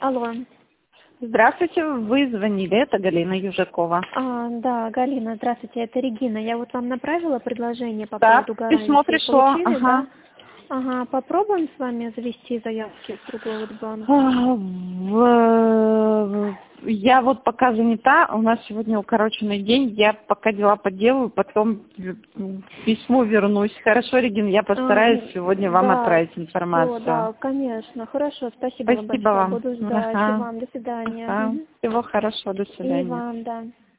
Алло. Здравствуйте, вы звонили, это Галина Южакова. Да, Галина, здравствуйте, это Регина. Я вот вам направила предложение по Да, поводу письмо гарантии. пришло, Получили, ага. да? Ага, попробуем с вами завести заявки в другой вот банк. Я вот пока занята, у нас сегодня укороченный день, я пока дела поделаю, потом письмо вернусь. Хорошо, Регина, я постараюсь сегодня вам отправить информацию. Да, конечно. Хорошо, спасибо вам Спасибо большое. вам. Буду ждать. И вам, до свидания. Всего хорошего, до И свидания. вам, да.